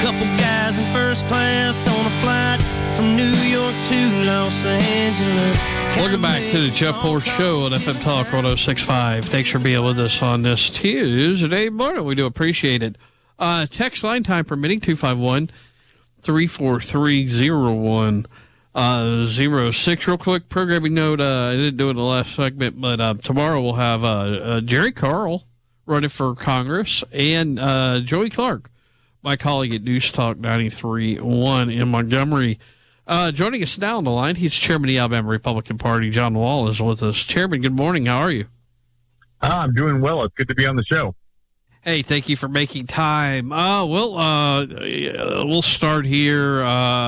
Couple guys in first class on a flight from New York to Los Angeles. Welcome back to the Jeff Moore Show on FM Talk 1065. Thanks for being with us on this Tuesday morning. We do appreciate it. Text line time permitting, 251-343-0106. Real quick programming note, I didn't do it in the last segment, but tomorrow we'll have Jerry Carl running for Congress and Joey Clark, my colleague at News Talk 93.1 in Montgomery. Joining us now on the line, he's chairman of the Alabama Republican Party. John Wall is with us. Chairman, good morning. How are you? I'm doing well. It's good to be on the show. Hey, thank you for making time. We'll start here.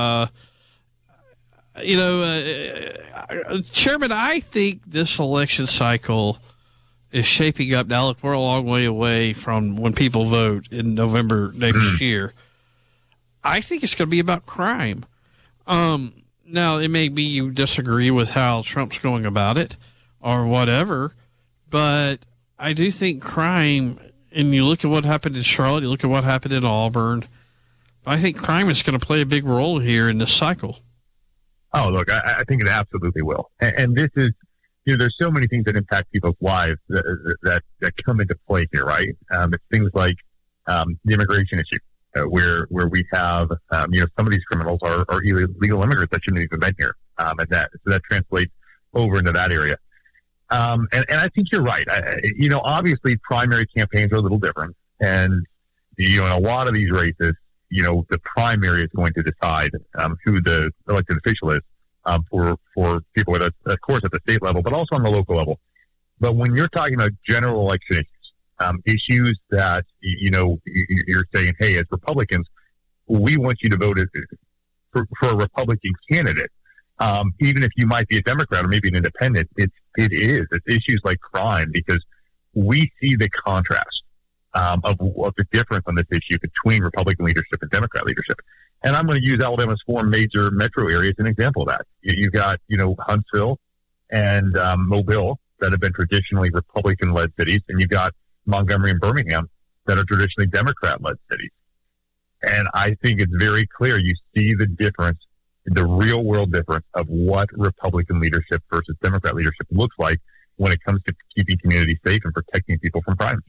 Chairman, I think this election cycle is shaping up. Now, look, we're a long way away from when people vote in November next year. I think it's going to be about crime. Now, it may be you disagree with how Trump's going about it or whatever, but I do think crime, and you look at what happened in Charlotte, you look at what happened in Auburn, I think crime is going to play a big role here in this cycle. Oh, look, I think it absolutely will. And this is, there's so many things that impact people's lives that come into play here, right? It's things like the immigration issue. Where we have, some of these criminals are illegal immigrants that shouldn't even been here. So that translates over into that area. And I think you're right. Obviously primary campaigns are a little different. And, in a lot of these races, the primary is going to decide who the elected official is for people, with of course, at the state level, but also on the local level. But when you're talking about general election issues, issues that, you're saying, hey, as Republicans, we want you to vote for a Republican candidate. Even if you might be a Democrat or maybe an independent, it's issues like crime, because we see the contrast of the difference on this issue between Republican leadership and Democrat leadership. And I'm going to use Alabama's 4 major metro areas as an example of that. You've got, Huntsville and Mobile that have been traditionally Republican-led cities, and you've got Montgomery and Birmingham that are traditionally Democrat-led cities. And I think it's very clear you see the difference, the real-world difference of what Republican leadership versus Democrat leadership looks like when it comes to keeping communities safe and protecting people from crime.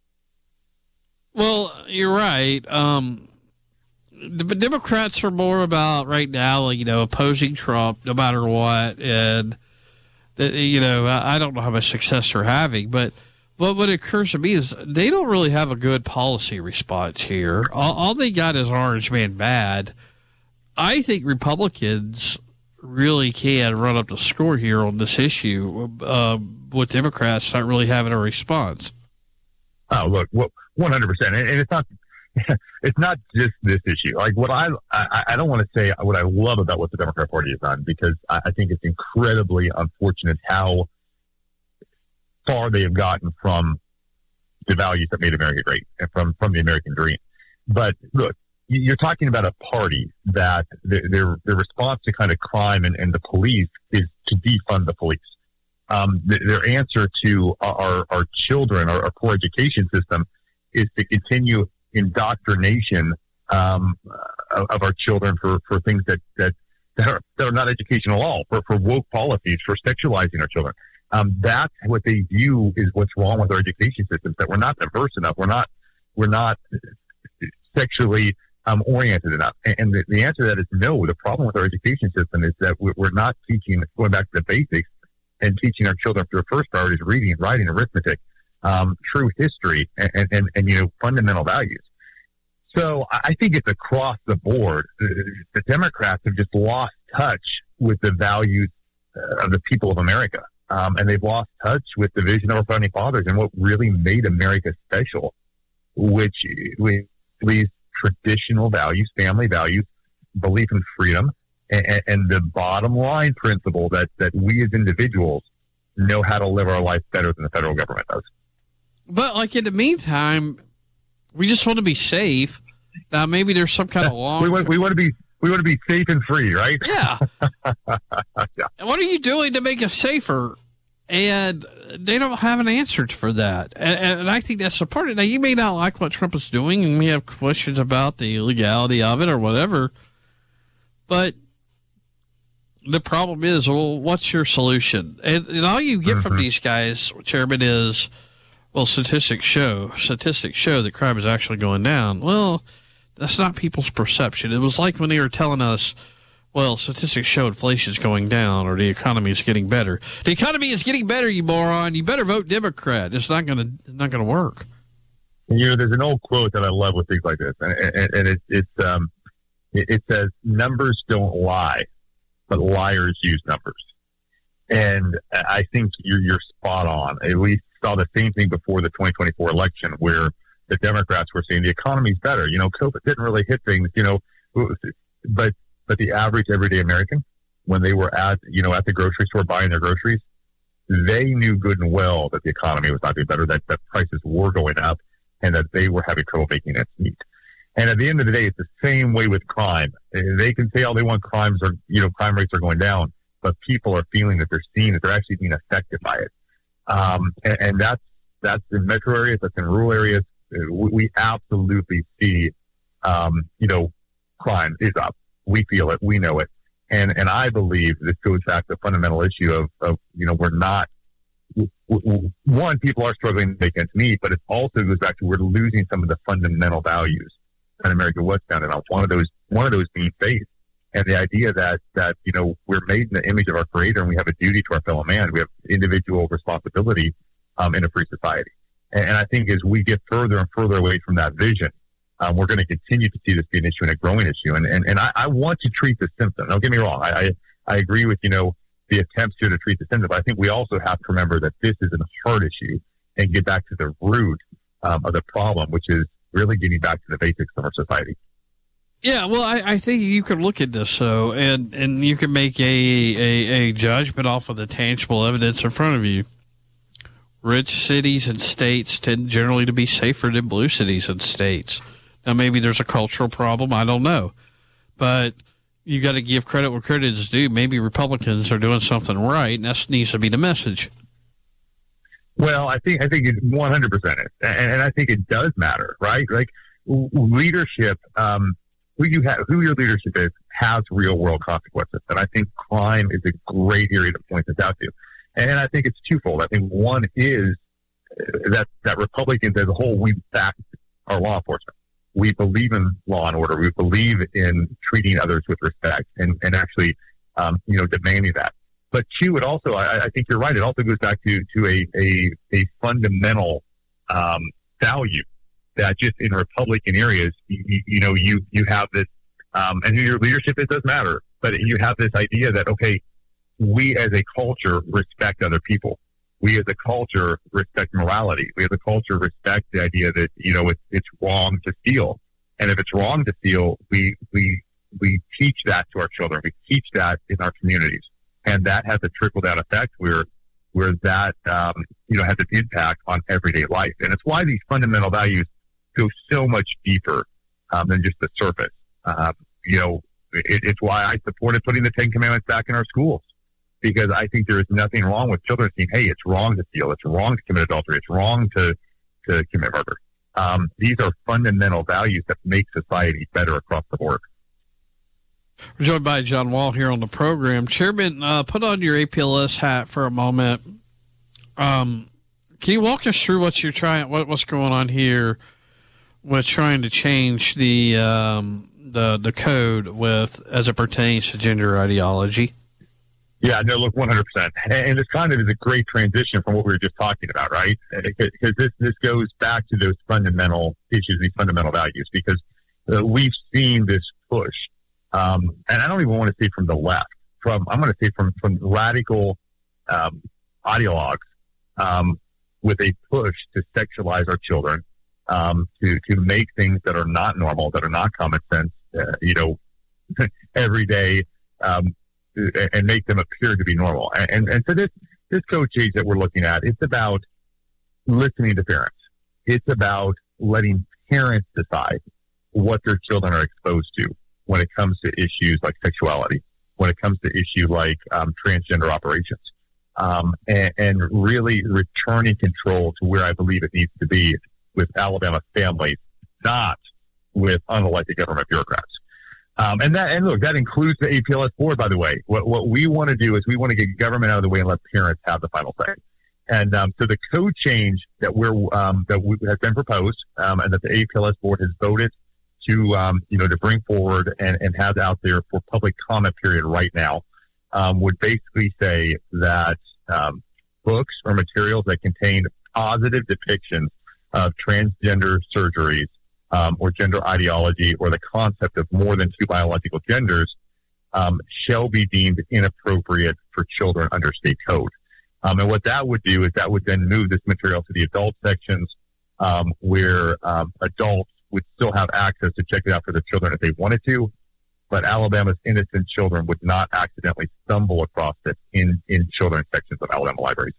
Well, you're right. The Democrats are more about right now, opposing Trump no matter what. And, I don't know how much success they're having, but what occurs to me is they don't really have a good policy response here. All they got is Orange Man bad. I think Republicans really can run up the score here on this issue with Democrats not really having a response. Oh, look, 100%. And it's not just this issue. Like what I don't want to say what I love about what the Democrat Party has done, because I think it's incredibly unfortunate how far they have gotten from the values that made America great and from the American dream. But look, you're talking about a party that their response to kind of crime and the police is to defund the police. Their answer to our children, our poor education system, is to continue indoctrination of our children for things that are not educational at all, for woke policies, for sexualizing our children. That's what they view is what's wrong with our education systems, that we're not diverse enough. We're not sexually oriented enough. And the answer to that is no. The problem with our education system is that we're not teaching, going back to the basics, and teaching our children their first priority is reading, writing, arithmetic, true history, and fundamental values. So I think it's across the board. The Democrats have just lost touch with the values of the people of America. And they've lost touch with the vision of our founding fathers and what really made America special, which these traditional values, family values, belief in freedom, and the bottom line principle that we as individuals know how to live our life better than the federal government does. But in the meantime, we just want to be safe. Now maybe there's some kind of law. We want to be safe and free, right? Yeah. Yeah. And what are you doing to make us safer? And they don't have an answer for that. And I think that's the part. Now, you may not like what Trump is doing, and we have questions about the legality of it or whatever. But the problem is, well, what's your solution? And all you get from these guys, Chairman, is, well, statistics show that crime is actually going down. Well, that's not people's perception. It was like when they were telling us, well, statistics show inflation is going down or the economy is getting better. The economy is getting better, you moron. You better vote Democrat. It's not going to work. You know, there's an old quote that I love with things like this, and it says, "Numbers don't lie, but liars use numbers." And I think you're spot on. We saw the same thing before the 2024 election, where the Democrats were saying the economy's better. You know, COVID didn't really hit things. You know, but the average everyday American, when they were at the grocery store buying their groceries, they knew good and well that the economy was not doing better, that prices were going up, and that they were having trouble making ends meet. And at the end of the day, it's the same way with crime. They can say all they want, crime rates are going down, but people are feeling that they're seeing that they're actually being affected by it. And that's in metro areas, that's in rural areas. We absolutely see, crime is up. We feel it. We know it. And I believe this goes back to the fundamental issue of we're not, one, people are struggling to make ends meet, but it also goes back to we're losing some of the fundamental values that America was founded on. One of those being faith. And the idea that we're made in the image of our Creator and we have a duty to our fellow man. We have individual responsibility in a free society. And I think as we get further and further away from that vision, we're going to continue to see this be an issue and a growing issue. And I want to treat the symptom. Don't get me wrong. I agree with, the attempts here to treat the symptom. But I think we also have to remember that this is a hard issue and get back to the root of the problem, which is really getting back to the basics of our society. Yeah, well, I think you can look at this, and you can make a judgment off of the tangible evidence in front of you. Rich cities and states tend generally to be safer than blue cities and states. Now, maybe there's a cultural problem. I don't know. But you got to give credit where credit is due. Maybe Republicans are doing something right, and that needs to be the message. Well, I think it 100% is. And I think it does matter, right? Like leadership, who your leadership is has real world consequences. And I think crime is a great area to point this out to. And I think it's twofold. I think one is that Republicans as a whole, we back our law enforcement. We believe in law and order. We believe in treating others with respect and actually, demanding that. But two, it also, I think you're right. It also goes back to a fundamental value that just in Republican areas, you have this, and who your leadership is does matter. But you have this idea that, okay, we as a culture respect other people. We as a culture respect morality. We as a culture respect the idea that, it's wrong to steal. And if it's wrong to steal, we teach that to our children. We teach that in our communities. And that has a trickle-down effect where that, has an impact on everyday life. And it's why these fundamental values go so much deeper than just the surface. It's why I supported putting the 10 Commandments back in our schools. Because I think there is nothing wrong with children saying, hey, it's wrong to steal, it's wrong to commit adultery, it's wrong to commit murder. These are fundamental values that make society better across the board. We're joined by John Wall here on the program. Chairman, put on your APLS hat for a moment. Can you walk us through what's going on here with trying to change the code as it pertains to gender ideology? Yeah, no, look, 100%. And this kind of is a great transition from what we were just talking about, right? Because this goes back to those fundamental issues, these fundamental values, because we've seen this push. And I don't even want to say from the left, I'm going to say from radical ideologues with a push to sexualize our children, to make things that are not normal, that are not common sense, every day, and make them appear to be normal. And so this code change that we're looking at, it's about listening to parents. It's about letting parents decide what their children are exposed to when it comes to issues like sexuality, when it comes to issues like transgender operations. and really returning control to where I believe it needs to be with Alabama families, not with unelected government bureaucrats. And look, that includes the APLS board, by the way. What we want to do is we want to get government out of the way and let parents have the final say. And so the code change that has been proposed, and that the APLS board has voted to bring forward and have out there for public comment period right now, would basically say that books or materials that contain positive depictions of transgender surgeries or gender ideology or the concept of more than two biological genders shall be deemed inappropriate for children under state code. And what that would do is that would then move this material to the adult sections where adults would still have access to check it out for their children if they wanted to, but Alabama's innocent children would not accidentally stumble across it in children's sections of Alabama libraries.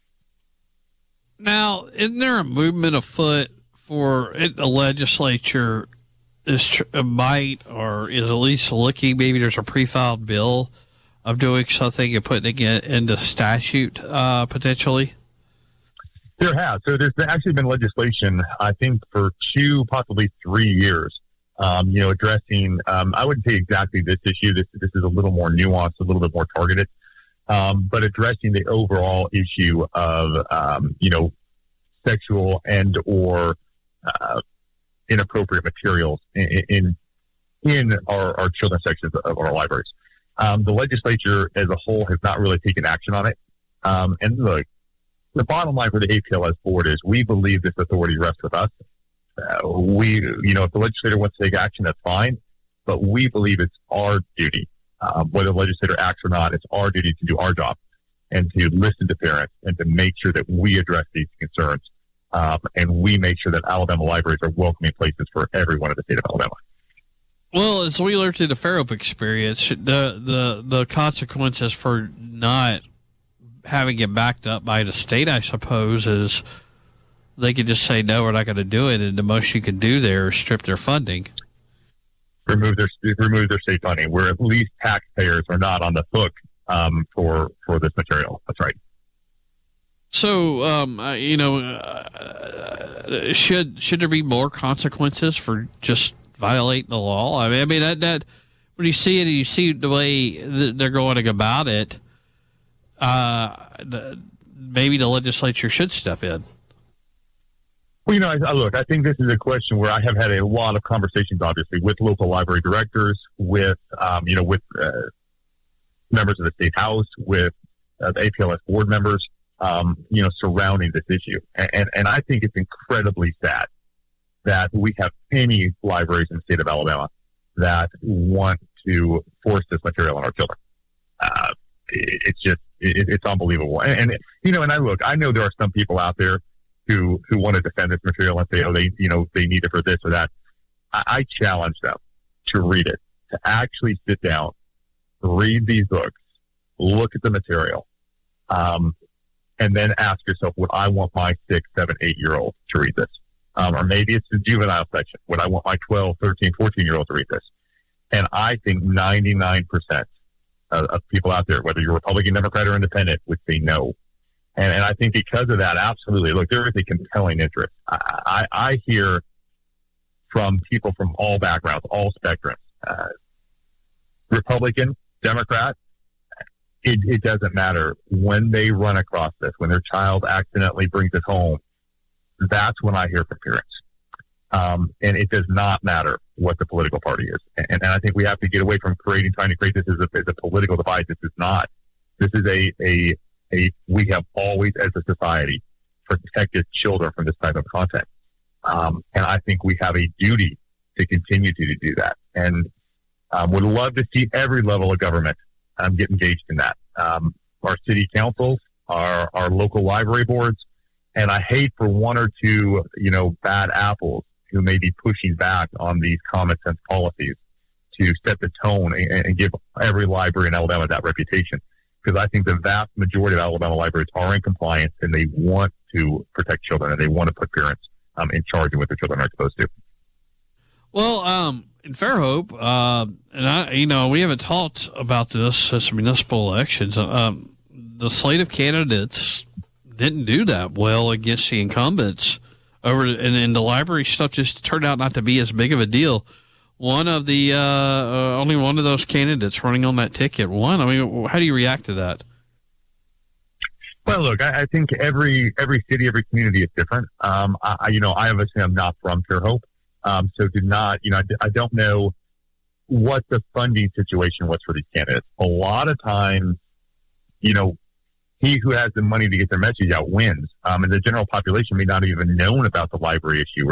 Now, isn't there a movement afoot for it? The legislature might, or is at least looking, maybe there's a pre-filed bill of doing something and putting it into statute potentially? There has. So there's actually been legislation, I think, for 2, possibly 3 years, addressing, I wouldn't say exactly this issue. This is a little more nuanced, a little bit more targeted, but addressing the overall issue of, sexual and or inappropriate materials in our children's sections of our libraries. The legislature as a whole has not really taken action on it. And look, the bottom line for the APLS board is we believe this authority rests with us. If the legislator wants to take action, that's fine. But we believe it's our duty, whether the legislator acts or not, it's our duty to do our job and to listen to parents and to make sure that we address these concerns. And we make sure that Alabama libraries are welcoming places for everyone in the state of Alabama. Well, as we learned through the Fairhope experience, the consequences for not having it backed up by the state, I suppose, is they could just say, no, we're not going to do it. And the most you can do there is strip their funding. Remove their state funding, where at least taxpayers are not on the hook for this material. That's right. So, should there be more consequences for just violating the law? I mean that when you see it, and you see the way they're going about it, maybe the legislature should step in. Well, I think this is a question where I have had a lot of conversations, obviously, with local library directors, with members of the state house, with the APLS board members, surrounding this issue. And I think it's incredibly sad that we have any libraries in the state of Alabama that want to force this material on our children. It's unbelievable. And I know there are some people out there who want to defend this material and say, they need it for this or that. I challenge them to read it, to actually sit down, read these books, look at the material, and then ask yourself, would I want my 6, 7, 8-year-old to read this? Or maybe it's the juvenile section. Would I want my 12, 13, 14-year-old to read this? And I think 99% of people out there, whether you're Republican, Democrat, or Independent, would say no. And I think because of that, absolutely. Look, there is a compelling interest. I hear from people from all backgrounds, all spectrums, Republican, Democrat, it doesn't matter. When they run across this, when their child accidentally brings it home, that's when I hear from parents. And it does not matter what the political party is. And I think we have to get away from trying to create this as a political divide. This is not. This is we have always, as a society, protected children from this type of content. And I think we have a duty to continue to do that. And would love to see every level of government get engaged in that. Our city councils, our local library boards, and I hate for one or two, bad apples who may be pushing back on these common sense policies to set the tone and give every library in Alabama that reputation. Because I think the vast majority of Alabama libraries are in compliance and they want to protect children and they want to put parents in charge of what their children are exposed to. Well, in Fairhope, and we haven't talked about this since municipal elections. the slate of candidates didn't do that well against the incumbents and the library stuff just turned out not to be as big of a deal. One of the only one of those candidates running on that ticket won. I mean, how do you react to that? Well, look, I think every city, every community is different. I obviously am not from Fairhope, so did not, I don't know what the funding situation was for these candidates. A lot of times, he who has the money to get their message out wins, and the general population may not have even known about the library issue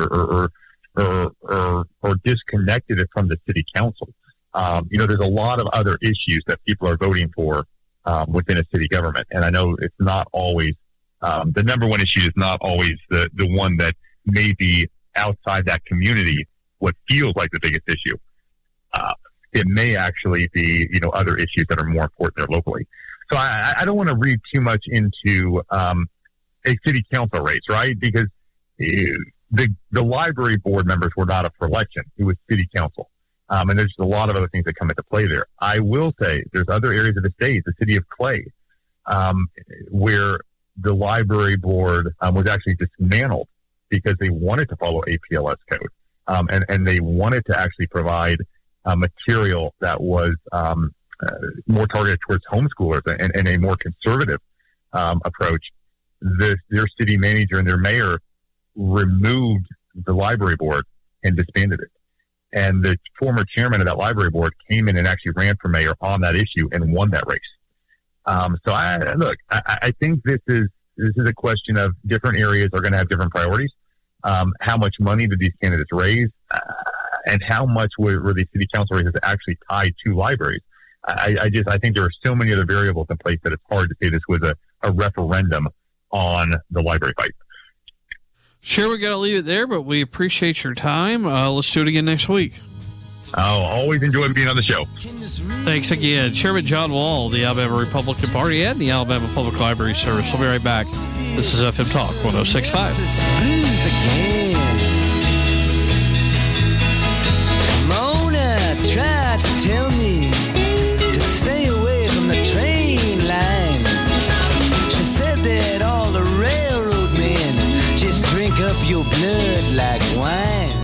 or disconnected it from the city council. There's a lot of other issues that people are voting for within a city government. And I know it's not always, the number one issue is not always the one that may be outside that community, what feels like the biggest issue. It may actually be, other issues that are more important there locally. So I don't want to read too much into a city council race, right? Because the library board members were not up for election. It was city council. And there's a lot of other things that come into play there. I will say there's other areas of the state, the city of Clay, where the library board was actually dismantled because they wanted to follow APLS code. And they wanted to actually provide material that was more targeted towards homeschoolers and a more conservative approach. Their city manager and their mayor removed the library board and disbanded it. And the former chairman of that library board came in and actually ran for mayor on that issue and won that race. So I think this is a question of different areas are going to have different priorities. How much money did these candidates raise, and how much were the city council races actually tied to libraries? I think there are so many other variables in place that it's hard to say this was a referendum on the library fight. Sure, we got to leave it there, but we appreciate your time. Let's do it again next week. I'll always enjoy being on the show. Thanks again. Chairman John Wall, the Alabama Republican Party and the Alabama Public Library Service. We'll be right back. This is FM Talk 106.5.